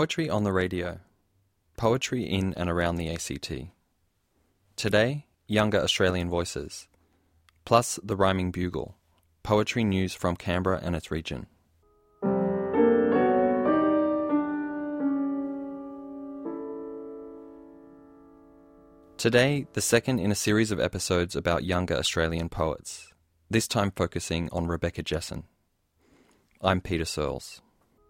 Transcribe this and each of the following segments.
Poetry on the radio. Poetry in and around the ACT. Today, younger Australian voices. Plus the Rhyming Bugle. Poetry news from Canberra and its region. Today, the second in a series of episodes about younger Australian poets, this time focusing on Rebecca Jesson. I'm Peter Searles.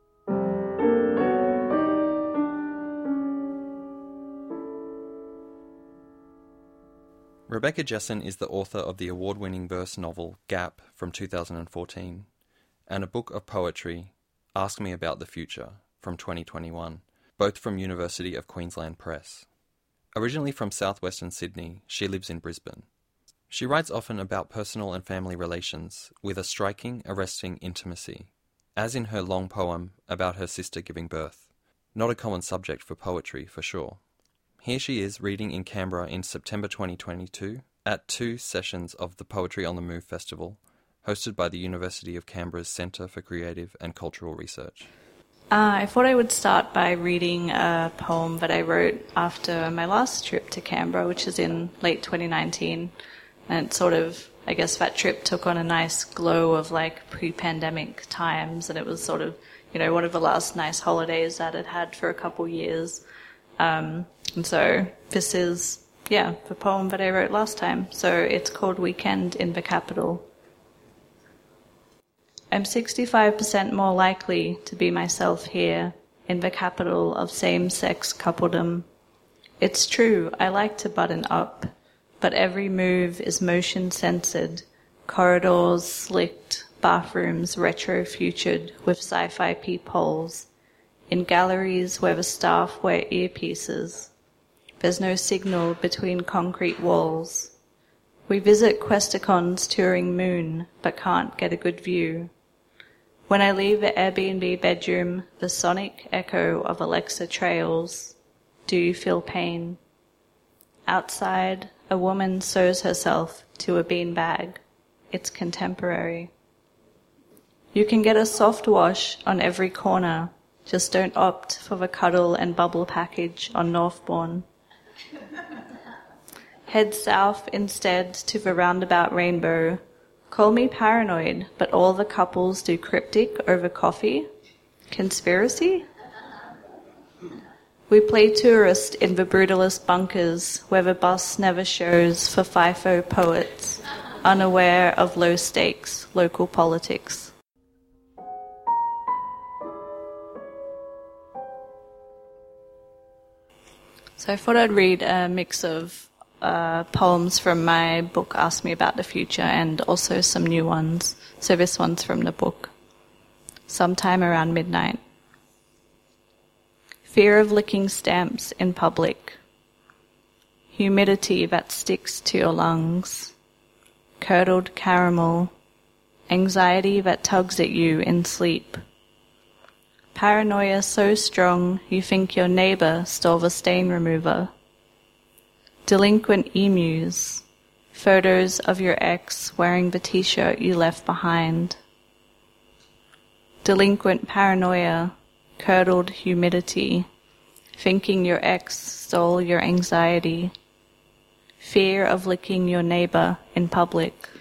Rebecca Jesson is the author of the award-winning verse novel Gap from 2014 and a book of poetry, Ask Me About the Future, from 2021, both from University of Queensland Press. Originally from southwestern Sydney, she lives in Brisbane. She writes often about personal and family relations with a striking, arresting intimacy, as in her long poem about her sister giving birth. Not a common subject for poetry, for sure. Here she is reading in Canberra in September 2022 at 2 sessions of the Poetry on the Move Festival, hosted by the University of Canberra's Centre for Creative and Cultural Research. I thought I would start by reading a poem that I wrote after my last trip to Canberra, which is in late 2019. And it sort of, I guess that trip took on a nice glow of like pre-pandemic times, and it was sort of, one of the last nice holidays that I'd had for a couple years. And so this is, the poem that I wrote last time. So it's called Weekend in the Capital. I'm 65% more likely to be myself here, in the capital of same-sex coupledom. It's true, I like to button up, but every move is motion-censored, corridors slicked, bathrooms retro-futured with sci-fi peepholes, in galleries where the staff wear earpieces. There's no signal between concrete walls. We visit Questacons touring Moon, but can't get a good view. When I leave the Airbnb bedroom, the sonic echo of Alexa trails. Do you feel pain? Outside, a woman sews herself to a beanbag. It's contemporary. You can get a soft wash on every corner. Just don't opt for the cuddle and bubble package on Northbourne. Head south instead to the roundabout Rainbow. Call me paranoid, but all the couples do cryptic over coffee? Conspiracy? We play tourist in the brutalist bunkers where the bus never shows for FIFO poets, unaware of low-stakes local politics. So I thought I'd read a mix of poems from my book Ask Me About the Future and also some new ones. So this one's from the book. Sometime around midnight. Fear of licking stamps in public. Humidity that sticks to your lungs. Curdled caramel. Anxiety that tugs at you in sleep. Paranoia so strong you think your neighbor stole the stain remover. Delinquent emus, photos of your ex wearing the t-shirt you left behind. Delinquent paranoia, curdled humidity, thinking your ex stole your anxiety. Fear of licking your neighbor in public.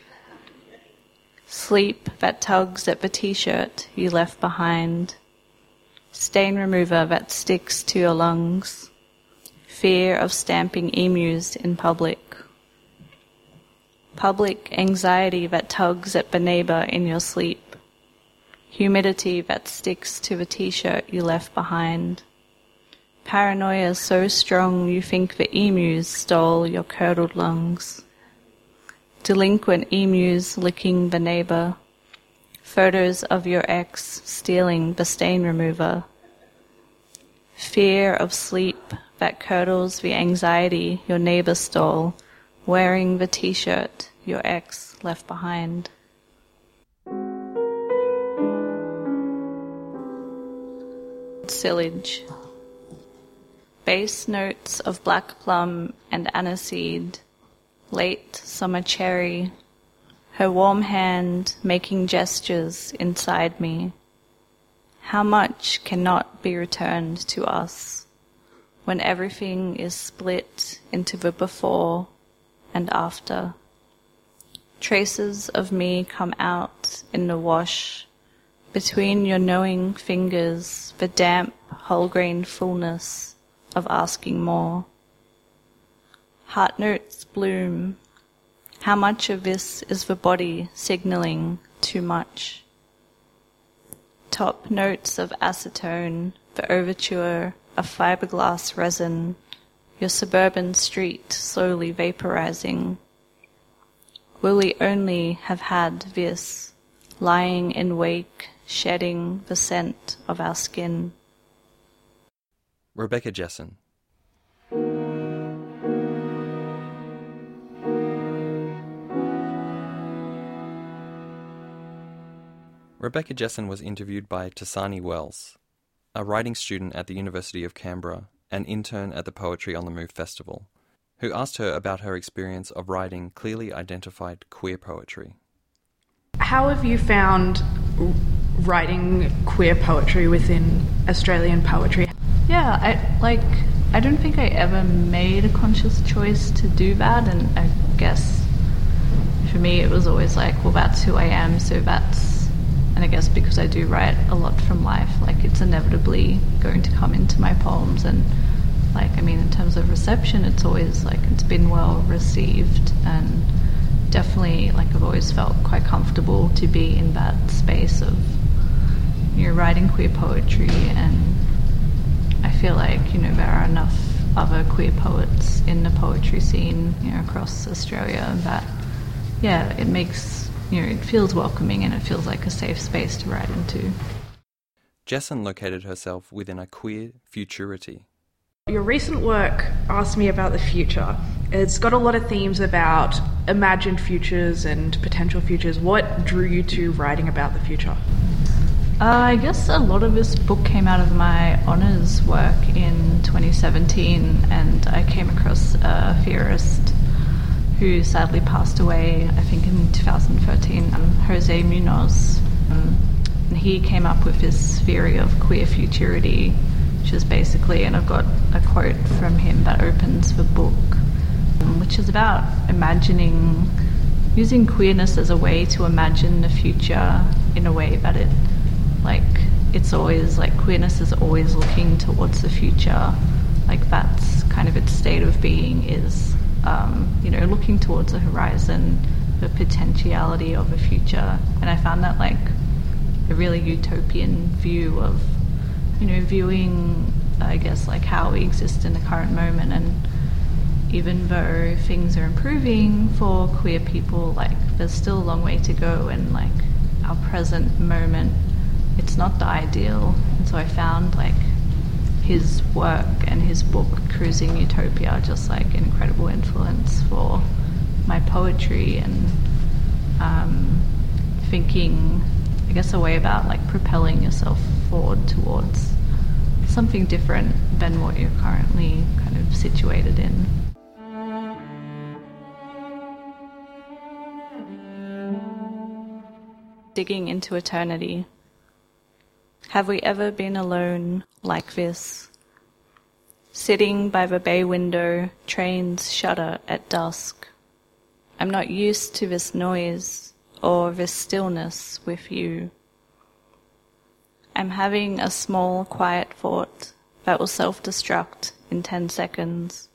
Sleep that tugs at the t-shirt you left behind. Stain remover that sticks to your lungs. Fear of stamping emus in public. Public anxiety that tugs at the neighbor in your sleep. Humidity that sticks to the t-shirt you left behind. Paranoia so strong you think the emus stole your curdled lungs. Delinquent emus licking the neighbor. Photos of your ex stealing the stain remover. Fear of sleep that curdles the anxiety your neighbor stole, wearing the t-shirt your ex left behind. Sillage. Bass notes of black plum and aniseed, late summer cherry, her warm hand making gestures inside me. How much cannot be returned to us when everything is split into the before and after? Traces of me come out in the wash between your knowing fingers, the damp, whole-grain fullness of asking more. Heart notes bloom. How much of this is the body signaling too much? Top notes of acetone, the overture of fiberglass resin, your suburban street slowly vaporizing. Will we only have had this, lying in wake, shedding the scent of our skin? Rebecca Jessen. Rebecca Jessen was interviewed by Tasani Wells, a writing student at the University of Canberra and intern at the Poetry on the Move Festival, who asked her about her experience of writing clearly identified queer poetry. How have you found writing queer poetry within Australian poetry? Yeah, I don't think I ever made a conscious choice to do that, and I guess for me it was always like, well, that's who I am, so and I guess because I do write a lot from life, like it's inevitably going to come into my poems, and in terms of reception, it's always it's been well received, and definitely I've always felt quite comfortable to be in that space of writing queer poetry, and I feel there are enough other queer poets in the poetry scene across Australia that it makes it feels welcoming, and it feels like a safe space to write into. Jessen located herself within a queer futurity. Your recent work asked me about the future. It's got a lot of themes about imagined futures and potential futures. What drew you to writing about the future? I guess a lot of this book came out of my honours work in 2017, and I came across a theorist who sadly passed away, I think in 2013, Jose Munoz. And he came up with this theory of queer futurity, which is basically, and I've got a quote from him that opens the book, which is about using queerness as a way to imagine the future in a way that it's always queerness is always looking towards the future. That's kind of its state of being, is looking towards the horizon, the potentiality of a future. And I found that a really utopian view of viewing, I guess, how we exist in the current moment. And even though things are improving for queer people, there's still a long way to go, and our present moment, it's not the ideal. And so I found his work and his book Cruising Utopia just an incredible influence for my poetry, and thinking, I guess, a way about propelling yourself forward towards something different than what you're currently kind of situated in. Digging into eternity. Have we ever been alone like this? Sitting by the bay window, trains shudder at dusk. I'm not used to this noise or this stillness with you. I'm having a small, quiet thought that will self-destruct in 10 seconds.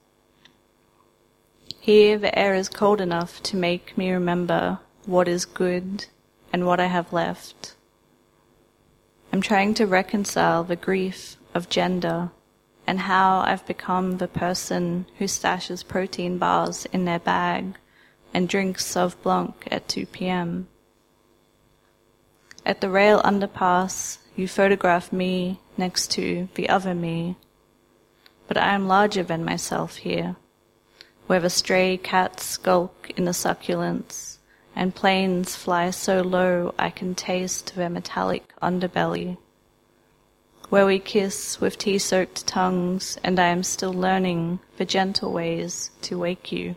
Here the air is cold enough to make me remember what is good and what I have left. I'm trying to reconcile the grief of gender and how I've become the person who stashes protein bars in their bag and drinks Sauv Blanc at 2 p.m. At the rail underpass, you photograph me next to the other me, but I am larger than myself here, where the stray cats skulk in the succulents and planes fly so low I can taste their metallic underbelly, where we kiss with tea-soaked tongues and I am still learning the gentle ways to wake you.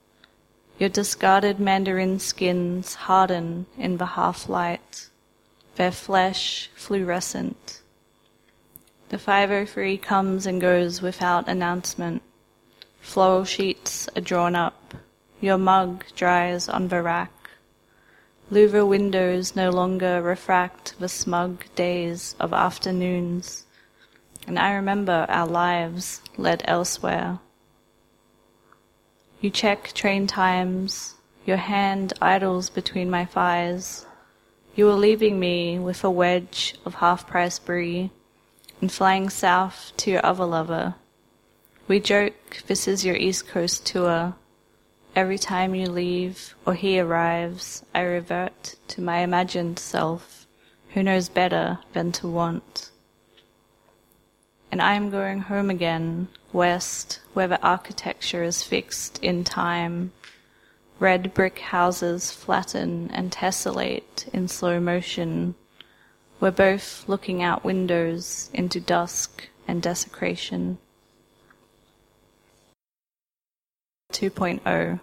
Your discarded mandarin skins harden in the half-light, their flesh fluorescent. The 503 comes and goes without announcement. Floral sheets are drawn up. Your mug dries on the rack. Louvre windows no longer refract the smug days of afternoons, and I remember our lives led elsewhere. You check train times. Your hand idles between my thighs. You are leaving me with a wedge of half-price brie and flying south to your other lover. We joke this is your East Coast tour. Every time you leave or he arrives, I revert to my imagined self, who knows better than to want. And I am going home again, west, where the architecture is fixed in time. Red brick houses flatten and tessellate in slow motion. We're both looking out windows into dusk and desecration. 2.0.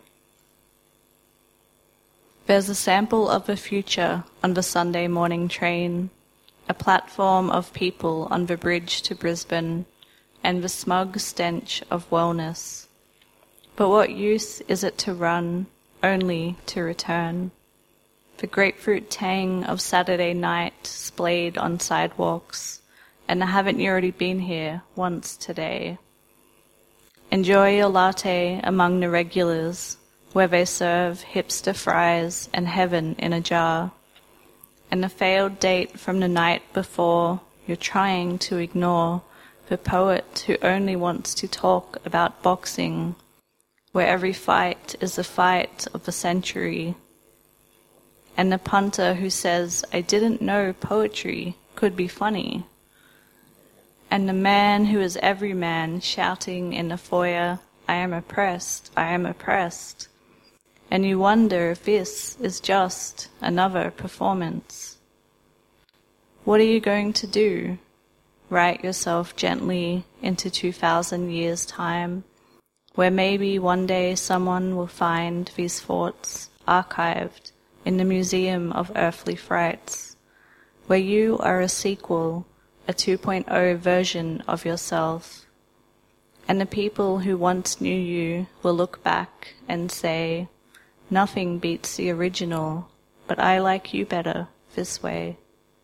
There's a sample of the future on the Sunday morning train, a platform of people on the bridge to Brisbane, and the smug stench of wellness. But what use is it to run, only to return? The grapefruit tang of Saturday night splayed on sidewalks, and haven't you already been here once today? Enjoy your latte among the regulars, where they serve hipster fries and heaven in a jar. And the failed date from the night before you're trying to ignore, the poet who only wants to talk about boxing, where every fight is the fight of the century. And the punter who says, I didn't know poetry could be funny. And the man who is every man shouting in the foyer, I am oppressed, I am oppressed. And you wonder if this is just another performance. What are you going to do? Write yourself gently into 2,000 years' time, where maybe one day someone will find these thoughts archived in the Museum of Earthly Frights, where you are a sequel, a 2.0 version of yourself, and the people who once knew you will look back and say, nothing beats the original, but I like you better this way.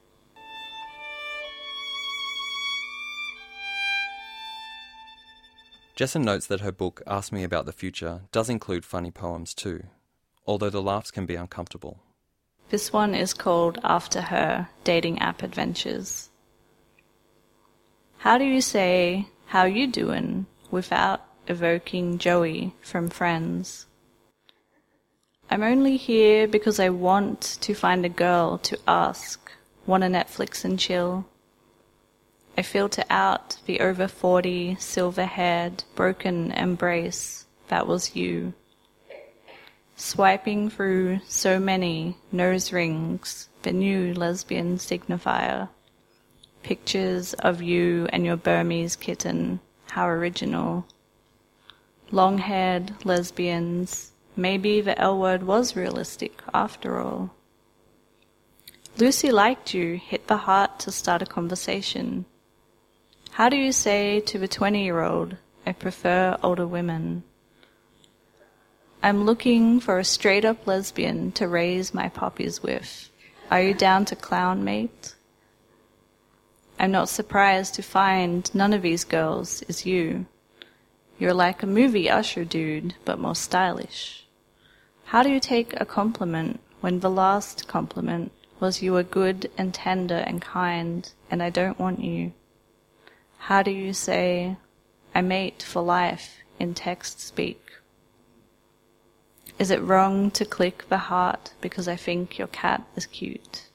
Jesson notes that her book, Ask Me About the Future, does include funny poems too, although the laughs can be uncomfortable. This one is called After Her, Dating App Adventures. How do you say, how you doin', without evoking Joey from Friends? I'm only here because I want to find a girl to ask, wanna Netflix and chill? I filter out the over 40, silver-haired, broken embrace that was you. Swiping through so many nose rings, the new lesbian signifier. Pictures of you and your Burmese kitten, how original. Long-haired lesbians, maybe the L word was realistic after all. Lucy liked you, hit the heart to start a conversation. How do you say to the 20-year-old, I prefer older women? I'm looking for a straight-up lesbian to raise my puppies with. Are you down to clown, mate? I'm not surprised to find none of these girls is you. You're like a movie usher dude, but more stylish. How do you take a compliment when the last compliment was you were good and tender and kind, and I don't want you? How do you say, I mate for life in text speak? Is it wrong to click the heart because I think your cat is cute?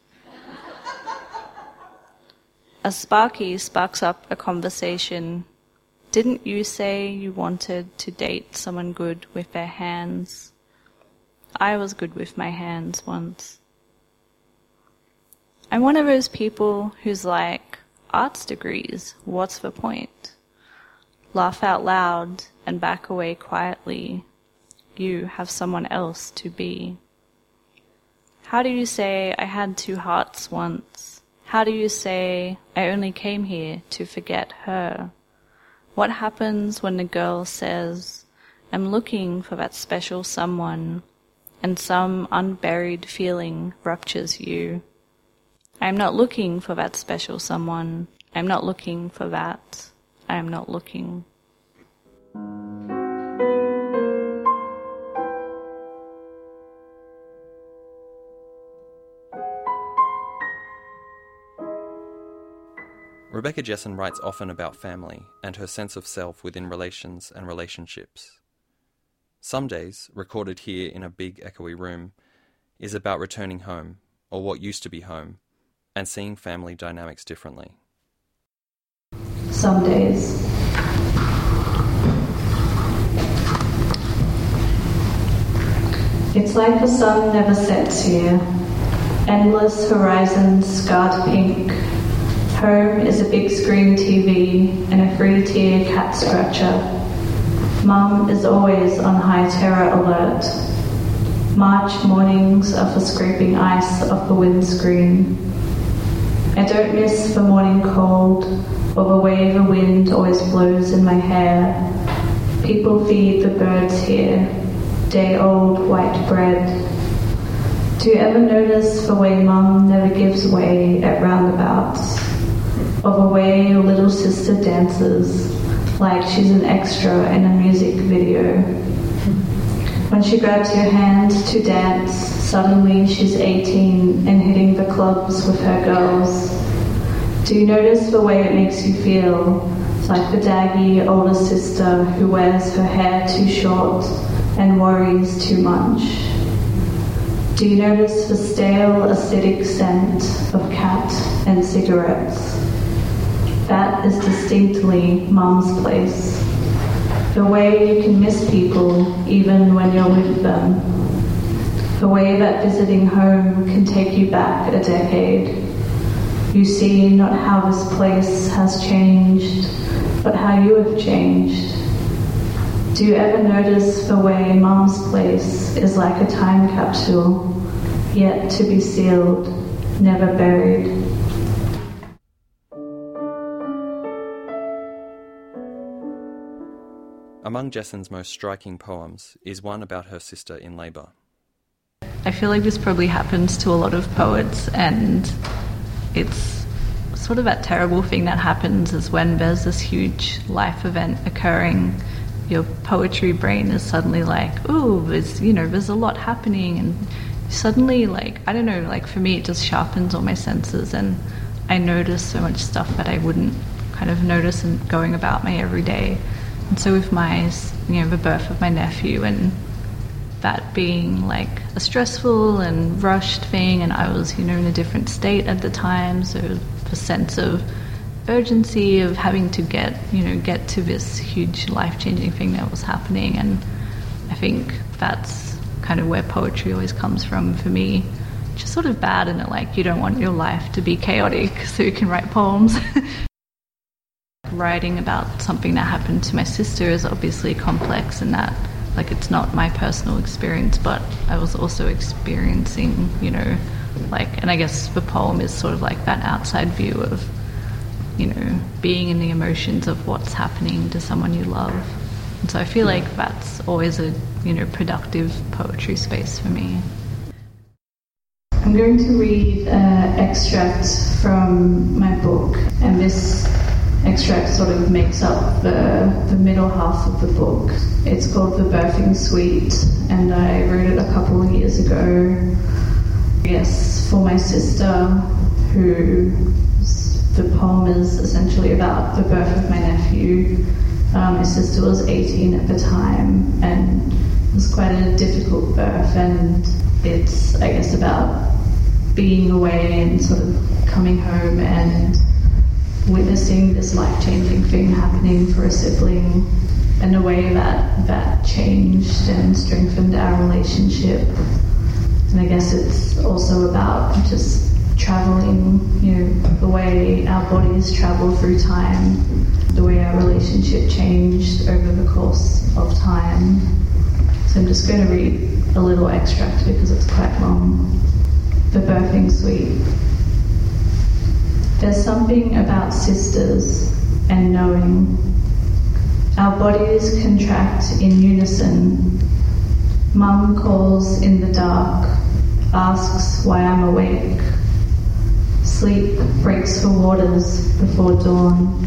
A Sparky sparks up a conversation. Didn't you say you wanted to date someone good with their hands? I was good with my hands once. I'm one of those people who's like, arts degrees, what's the point? Laugh out loud and back away quietly. You have someone else to be. How do you say I had two hearts once? How do you say, I only came here to forget her? What happens when the girl says, I'm looking for that special someone, and some unburied feeling ruptures you? I'm not looking for that special someone. I'm not looking for that. I'm not looking. Rebecca Jessen writes often about family and her sense of self within relations and relationships. Some Days, recorded here in a big echoey room, is about returning home, or what used to be home, and seeing family dynamics differently. Some days. It's like the sun never sets here. Endless horizons scarred pink. Home is a big screen TV and a free tier cat scratcher. Mum is always on high terror alert. March mornings are for scraping ice off the windscreen. I don't miss the morning cold or the way the wind always blows in my hair. People feed the birds here, day-old white bread. Do you ever notice the way Mum never gives way at roundabouts? Or the way your little sister dances like she's an extra in a music video? When she grabs your hand to dance, suddenly she's 18 and hitting the clubs with her girls. Do you notice the way it makes you feel? Like the daggy older sister who wears her hair too short and worries too much. Do you notice the stale acidic scent of cat and cigarettes? That is distinctly Mum's place. The way you can miss people even when you're with them. The way that visiting home can take you back a decade. You see not how this place has changed, but how you have changed. Do you ever notice the way Mum's place is like a time capsule, yet to be sealed, never buried? Among Jessen's most striking poems is one about her sister in labour. I feel like this probably happens to a lot of poets, and it's sort of that terrible thing that happens is when there's this huge life event occurring, your poetry brain is suddenly like, ooh, there's a lot happening, and suddenly, for me it just sharpens all my senses, and I notice so much stuff that I wouldn't kind of notice in going about my everyday. And so with the birth of my nephew, and that being like a stressful and rushed thing, and I was, in a different state at the time, so the sense of urgency of having to get to this huge life-changing thing that was happening. And I think that's kind of where poetry always comes from for me, which is sort of bad in it, you don't want your life to be chaotic so you can write poems. Writing about something that happened to my sister is obviously complex in that, it's not my personal experience, but I was also experiencing, and I guess the poem is sort of like that outside view of, being in the emotions of what's happening to someone you love. And so I feel like that's always a, productive poetry space for me. I'm going to read an extract from my book, and this extract sort of makes up the middle half of the book. It's called The Birthing Suite, and I wrote it a couple of years ago. Yes, for my sister, who the poem is essentially about the birth of my nephew. My sister was 18 at the time, and it was quite a difficult birth, and it's, I guess, about being away and sort of coming home and witnessing this life-changing thing happening for a sibling, and the way that changed and strengthened our relationship. And I guess it's also about just traveling, the way our bodies travel through time, the way our relationship changed over the course of time. So I'm just going to read a little extract because it's quite long. The Birthing Suite. There's something about sisters and knowing. Our bodies contract in unison. Mum calls in the dark, asks why I'm awake. Sleep breaks for waters before dawn.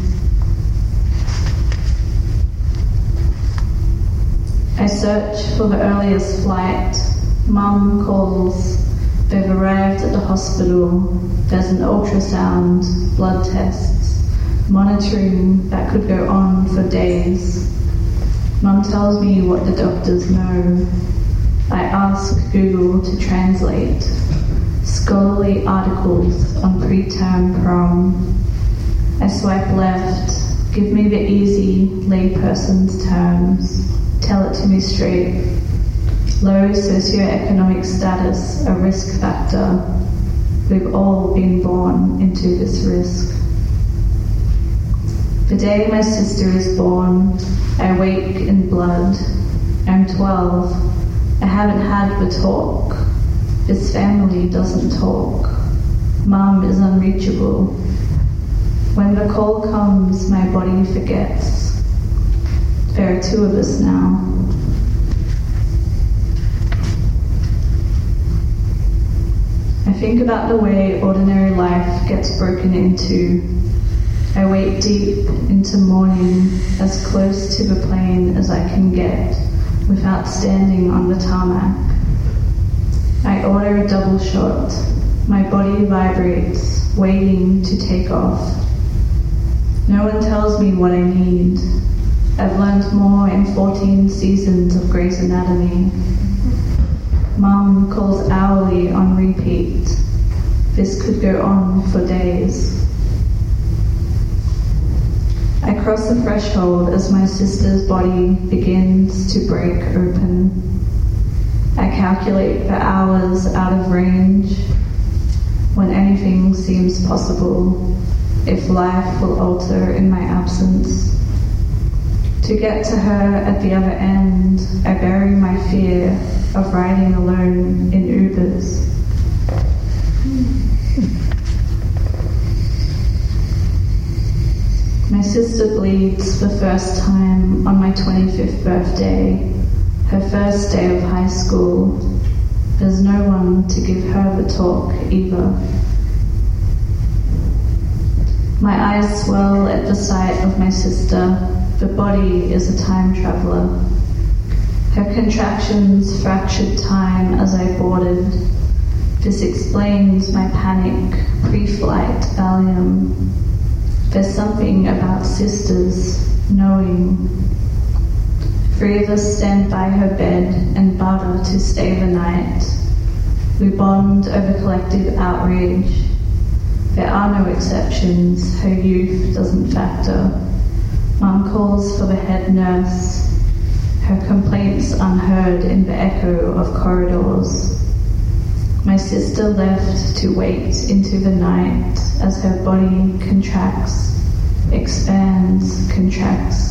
I search for the earliest flight. Mum calls. They've arrived at the hospital. There's an ultrasound, blood tests, monitoring that could go on for days. Mum tells me what the doctors know. I ask Google to translate scholarly articles on preterm prom. I swipe left. Give me the easy layperson's terms. Tell it to me straight. Low socioeconomic status, a risk factor. We've all been born into this risk. The day my sister is born, I wake in blood. I'm 12. I haven't had the talk. This family doesn't talk. Mum is unreachable. When the call comes, my body forgets. There are 2 of us now. I think about the way ordinary life gets broken into. I wait deep into morning, as close to the plane as I can get, without standing on the tarmac. I order a double shot. My body vibrates, waiting to take off. No one tells me what I need. I've learned more in 14 seasons of Grey's Anatomy. Mum calls hourly on repeat. This could go on for days. I cross the threshold as my sister's body begins to break open. I calculate the hours out of range, when anything seems possible, if life will alter in my absence. To get to her at the other end, I bury my fear of riding alone in Ubers. My sister bleeds the first time on my 25th birthday, her first day of high school. There's no one to give her the talk either. My eyes swell at the sight of my sister. The body is a time traveller. Her contractions fractured time as I boarded. This explains my panic, pre-flight Valium. There's something about sisters knowing. 3 of us stand by her bed and barter to stay the night. We bond over collective outrage. There are no exceptions. Her youth doesn't factor. Mum calls for the head nurse. Her complaints unheard in the echo of corridors. My sister left to wait into the night as her body contracts, expands, contracts.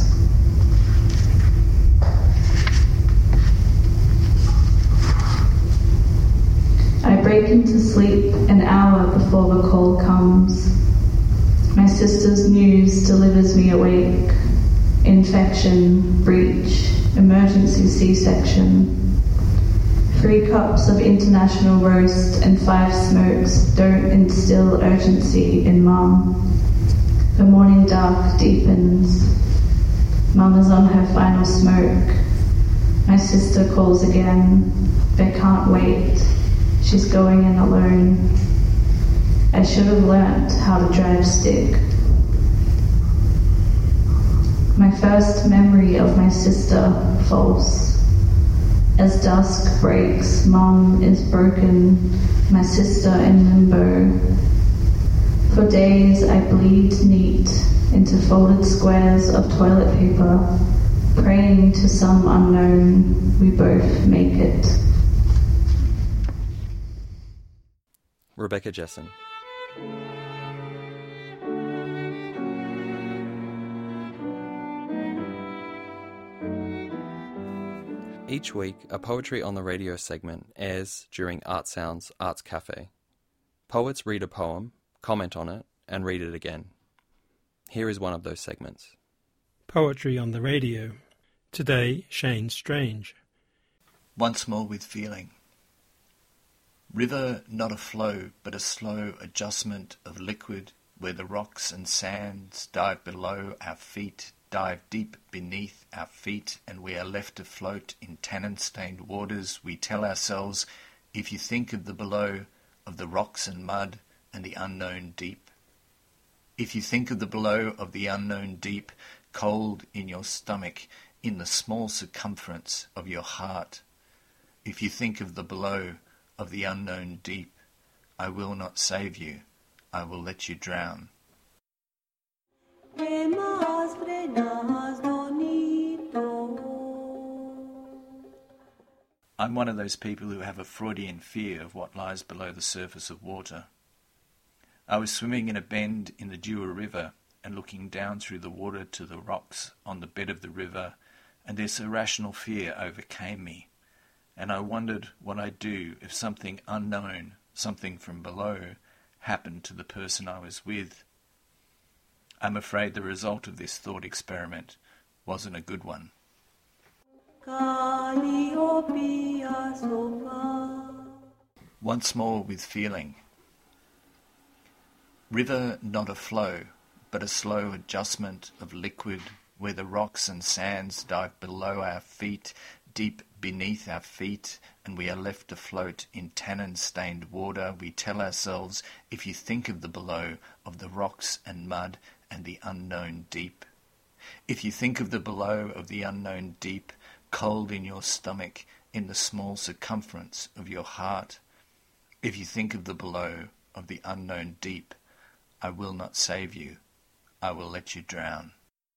I break into sleep an hour before the call comes. My sister's news delivers me awake. Infection, breach, emergency C-section. 3 cups of international roast and 5 smokes don't instill urgency in Mum. The morning dark deepens. Mum is on her final smoke. My sister calls again. They can't wait. She's going in alone. I should have learnt how to drive stick. My first memory of my sister, false. As dusk breaks, Mum is broken, my sister in limbo. For days I bleed neat into folded squares of toilet paper, praying to some unknown we both make it. Rebecca Jessen. Each week, a Poetry on the Radio segment airs during Art Sounds Arts Cafe. Poets read a poem, comment on it, and read it again. Here is one of those segments. Poetry on the radio. Today, Shane Strange. Once more with feeling. River not a flow, but a slow adjustment of liquid, where the rocks and sands dive below our feet, dive deep beneath our feet, and we are left afloat in tannin-stained waters. We tell ourselves, if you think of the below, of the rocks and mud and the unknown deep. If you think of the below of the unknown deep, cold in your stomach, in the small circumference of your heart. If you think of the below of the unknown deep, I will not save you, I will let you drown. I'm one of those people who have a Freudian fear of what lies below the surface of water. I was swimming in a bend in the Dewar River and looking down through the water to the rocks on the bed of the river, and this irrational fear overcame me, and I wondered what I'd do if something unknown, something from below, happened to the person I was with. I'm afraid the result of this thought experiment wasn't a good one. Once more with feeling. River not a flow, but a slow adjustment of liquid, where the rocks and sands dive below our feet, deep beneath our feet, and we are left afloat in tannin-stained water. We tell ourselves, if you think of the below, of the rocks and mud and the unknown deep. If you think of the below of the unknown deep, cold in your stomach, in the small circumference of your heart. If you think of the below of the unknown deep, I will not save you, I will let you drown.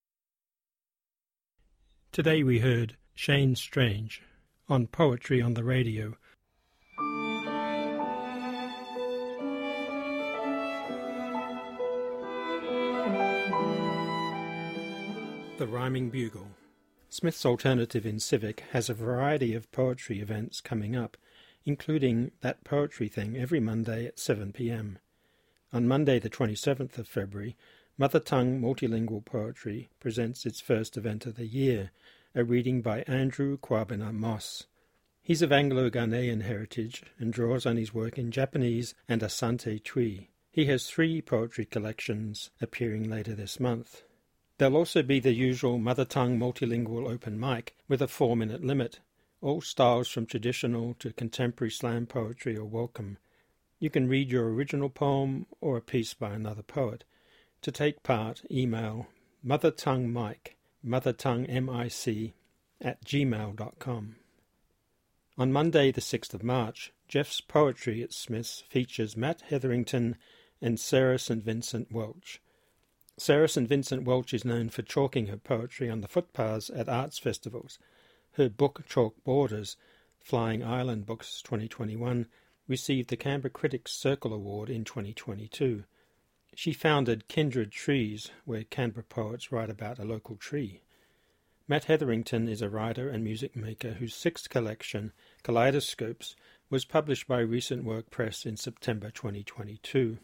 Today we heard Shane Strange on Poetry on the Radio. The Rhyming Bugle. Smith's Alternative in Civic has a variety of poetry events coming up, including That Poetry Thing every Monday at 7 p.m. On Monday the 27th of February, Mother Tongue Multilingual Poetry presents its first event of the year, a reading by Andrew Kwabena Moss. He's of Anglo-Ghanaian heritage and draws on his work in Japanese and Asante Twi. He has 3 poetry collections appearing later this month. There'll also be the usual Mother Tongue Multilingual Open Mic with a 4-minute limit. All styles from traditional to contemporary slam poetry are welcome. You can read your original poem or a piece by another poet. To take part, email mothertonguemic, mothertonguemic @gmail.com. On Monday the 6th of March, Jeff's Poetry at Smith's features Matt Hetherington and Sarah St. Vincent Welch. Sarah St. Vincent Welch is known for chalking her poetry on the footpaths at arts festivals. Her book Chalk Borders, Flying Island Books 2021, received the Canberra Critics Circle Award in 2022. She founded Kindred Trees, where Canberra poets write about a local tree. Matt Hetherington is a writer and music maker whose 6th collection, Kaleidoscopes, was published by Recent Work Press in September 2022.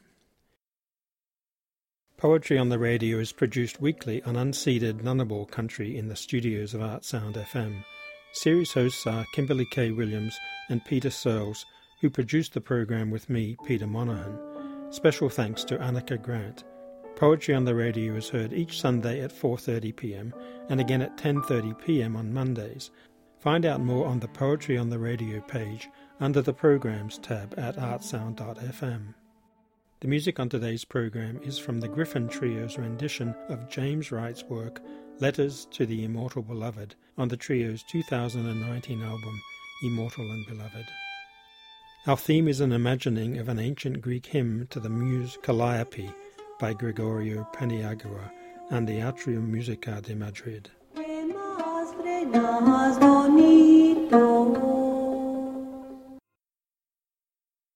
Poetry on the Radio is produced weekly on unceded Ngunnawal country in the studios of Artsound FM. Series hosts are Kimberly K. Williams and Peter Searles, who produced the program with me, Peter Monaghan. Special thanks to Annika Grant. Poetry on the Radio is heard each Sunday at 4:30 p.m. and again at 10:30 p.m. on Mondays. Find out more on the Poetry on the Radio page under the Programs tab at artsound.fm. The music on today's program is from the Griffin Trio's rendition of James Wright's work Letters to the Immortal Beloved on the trio's 2019 album Immortal and Beloved. Our theme is an imagining of an ancient Greek hymn to the muse Calliope by Gregorio Paniagua and the Atrium Musica de Madrid.